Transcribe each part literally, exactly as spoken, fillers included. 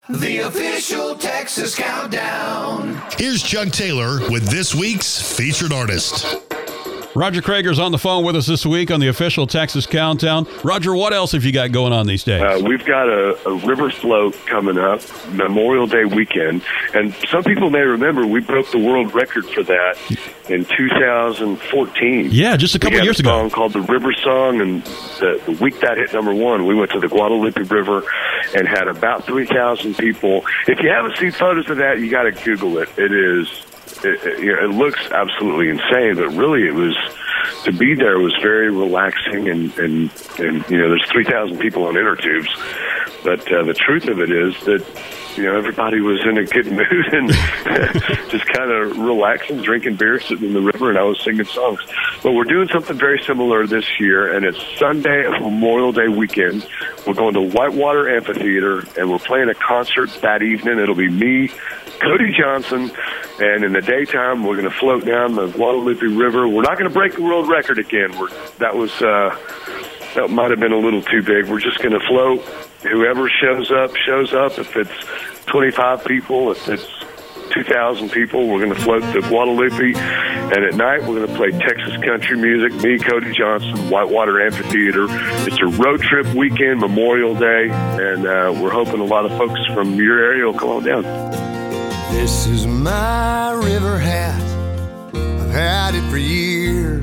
The official Texas Countdown. Here's Chuck Taylor with this week's featured artist. Roger Krager's on the phone with us this week on the official Texas Countdown. Roger, what else have you got going on these days? Uh, we've got a, a river float coming up, Memorial Day weekend. And some people may remember we broke the world record for that in two thousand fourteen. Yeah, just a couple we had years a ago. song called The River Song, and the, the week that hit number one, we went to the Guadalupe River and had about three thousand people. If you haven't seen photos of that, you got to Google it. It is... It, it, you know, it looks absolutely insane, but really it was, to be there was very relaxing, and, and, and you know, there's three thousand people on inner tubes, but uh, the truth of it is that, you know, everybody was in a good mood and just kind of relaxing, drinking beer, sitting in the river, and I was singing songs. But we're doing something very similar this year, and it's Sunday, Memorial Day weekend. We're going to Whitewater Amphitheater, and we're playing a concert that evening. It'll be me, Cody Johnson, and in the daytime, we're going to float down the Guadalupe River. We're not going to break the world record again. We're, that was uh, that might have been a little too big. We're just going to float. Whoever shows up, shows up. If it's twenty-five people, if it's two thousand people, we're going to float to Guadalupe. And at night, we're going to play Texas country music. Me, Cody Johnson, Whitewater Amphitheater. It's a road trip weekend, Memorial Day, and uh, we're hoping a lot of folks from your area will come on down. This is my river hat, I've had it for years.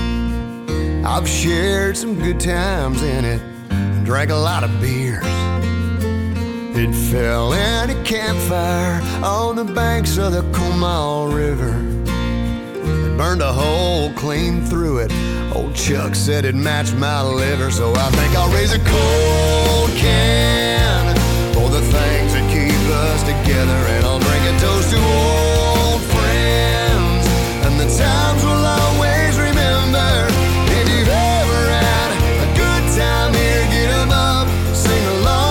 I've shared some good times in it and drank a lot of beers. It fell in a campfire on the banks of the Comal River. It burned a hole clean through it. Old Chuck said it matched my liver, so I think I'll raise a cold can for the things that keep us together, and I'll drink a toast to old friends and the times we'll always remember. If you've ever had a good time here, get 'em up, sing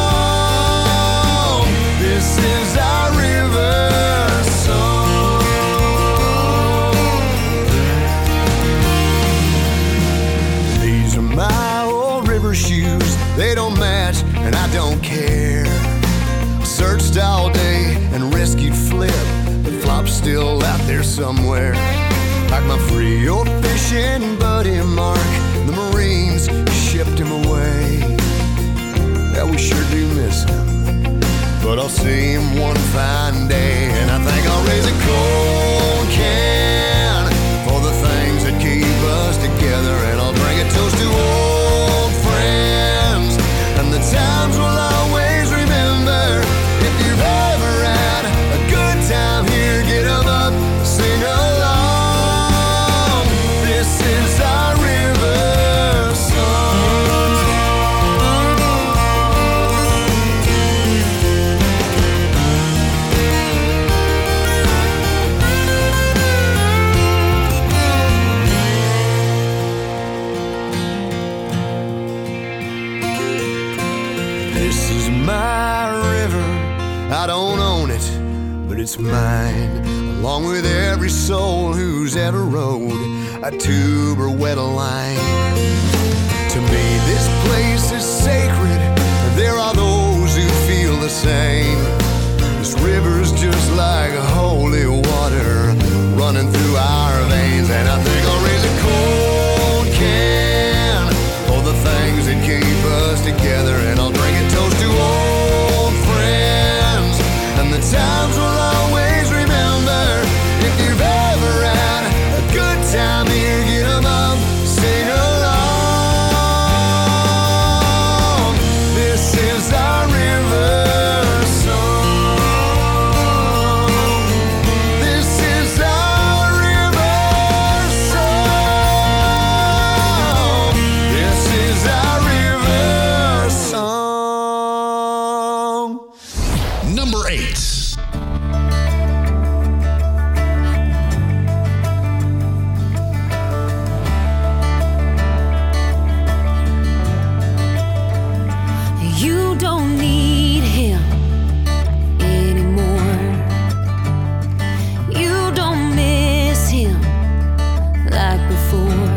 along. This is our river song. These are my old river shoes. They don't match and I don't care. Searched all day and rescued Flip, but Flop's still out there somewhere. Like my free old fishing buddy Mark, the Marines shipped him away. Yeah, we sure do miss him, but I'll see him one fine day, and I think I'll raise a cold can for the things that keep us together, and I'll drink a toast to old friends and the times we'll always remember. If you've ever had a good time here, get 'em up, sing along. This is our river song. This is my river. I don't own it, but it's mine, along with every soul who's ever rode a tube or wet a line. To me, this place is sacred. There are those who feel the same. This river's just like holy water running through our veins, and I think I'll raise a cold can for the things that keep us together, and I'll drink a toast to old friends and the times we'll always remember. If you've ever had a good time here, get 'em up, sing along. This is our river song. This is our river song. This is our river song. Number eight. You don't need him anymore. You don't miss him like before.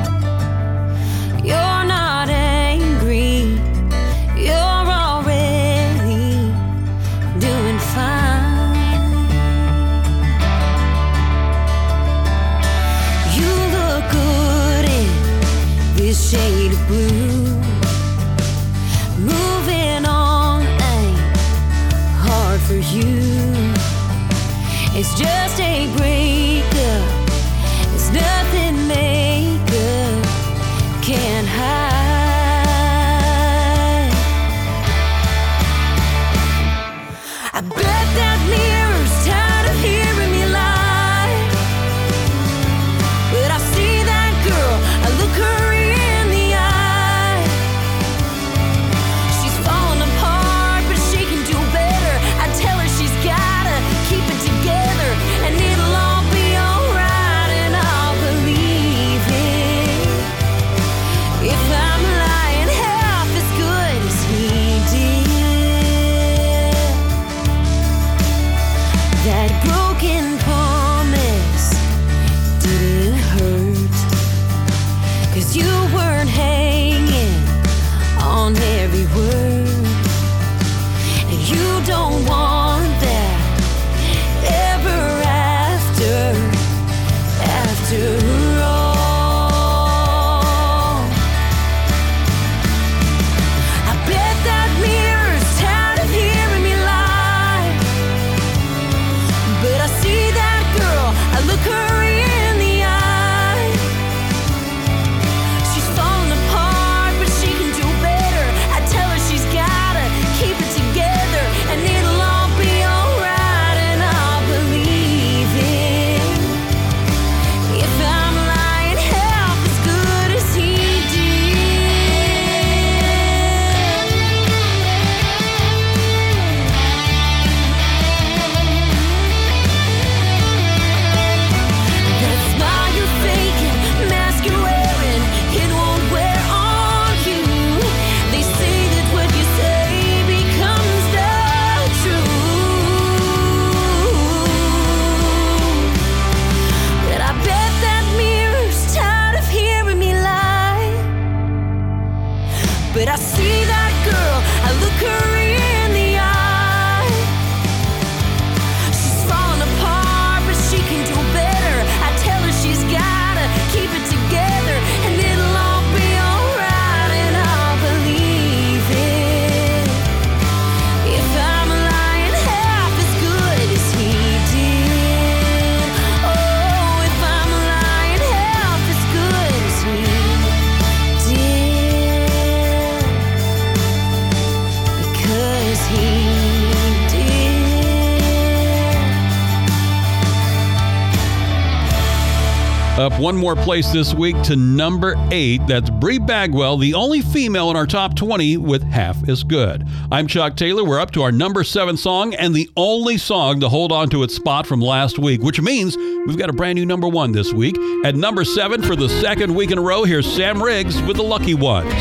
You're not angry. You're already you. It's just a breakup. It's nothing makeup can't hide. I bet that mirror's tired of hearing me lie. But I see that girl, I look her in the eye. She's falling apart, but she can do better. I tell her she's gotta keep it together, and it'll all be alright, and I'll believe it. If I'm lying half as good as he did. That broken promise didn't hurt, 'cause you weren't hanging on every word. And you don't want that ever after, after all. I bet that mirror's tired of hearing me lie. But I see that girl, I look her in the eye. She's falling apart, but she can do better. I tell her she's gotta keep it together, and it'll all be alright, and I'll believe it. If I'm lying half as good as he did. That smile you're faking, mask you're wearing, it won't wear on you. They say that what you say becomes the truth. But I bet that mirror's tired of hearing me lie. But I see that girl, I look her in the eye. She's falling apart, but she can do better. I tell her she's gotta keep it together, and it'll all be alright, and I'll believe it. If I'm lying half as good as he did. Oh, if I'm lying half as good as he did. Because he did. Up one more place this week to number eight. That's Bree Bagwell, the only female in our top twenty with Half as Good. I'm Chuck Taylor. We're up to our number seven song, and the only song to hold on to its spot from last week, which means we've got a brand new number one this week. At number seven for the second week in a row, here's Sam Riggs with The Lucky Ones.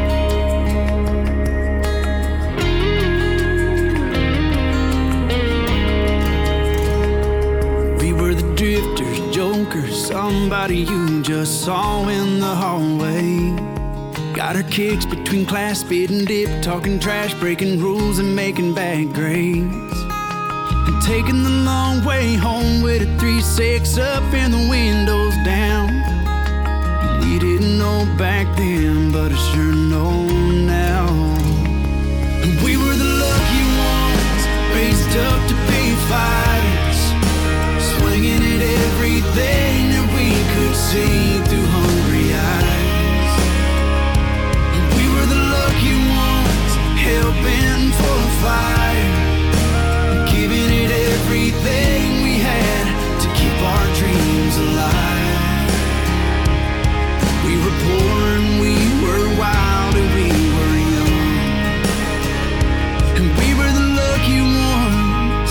We were the drifters, jokers, somebody you just saw in the hallway. Got our kicks between class, spit and dip, talking trash, breaking rules and making bad grades. And taking the long way home with a three six up and the windows down. We didn't know back then, but I sure know now. We were the lucky ones, raised up to be fighters, swinging at everything that we could see through hungry eyes. We were the lucky ones, hell-bent for a fire, giving it everything we had to keep our dreams alive. We were poor and we were wild and we were young, and we were the lucky ones.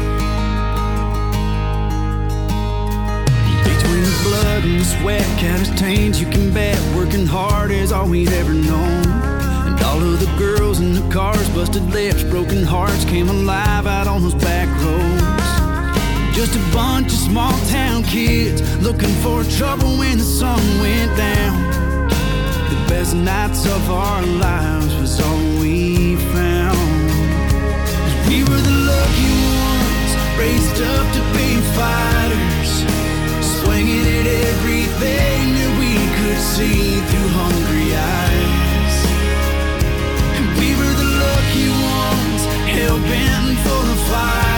Between the blood and the sweat, callous stains you can bet, working hard is all we'd ever known. And all of the girls in the cars, busted lips, broken hearts came alive out on those back roads. Just a bunch of small town kids looking for trouble when the sun went down. The best nights of our lives was all we found. We were the lucky ones, raised up to be fighters, swinging at everything that we could see through hungry eyes. And we were the lucky ones, hell-bent for the fight,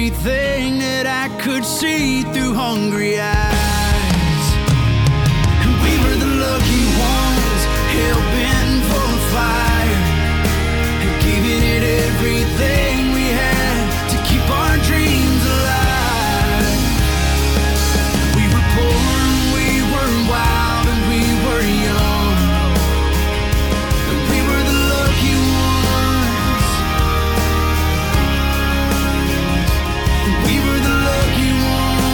everything that I could see through hungry eyes. We were the lucky ones, hell-bent for a fire, and giving it everything we had to keep our dreams alive. We were born, we were wild, and we were young, and we were the lucky ones. We were the lucky ones.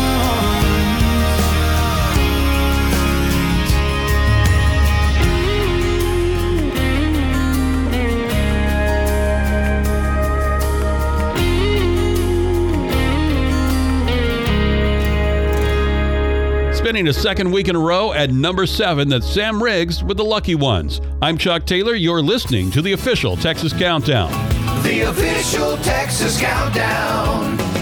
Spending a second week in a row at number seven, that's Sam Riggs with the Lucky Ones. I'm Chuck Taylor. You're listening to the official Texas Countdown. The official Texas Countdown.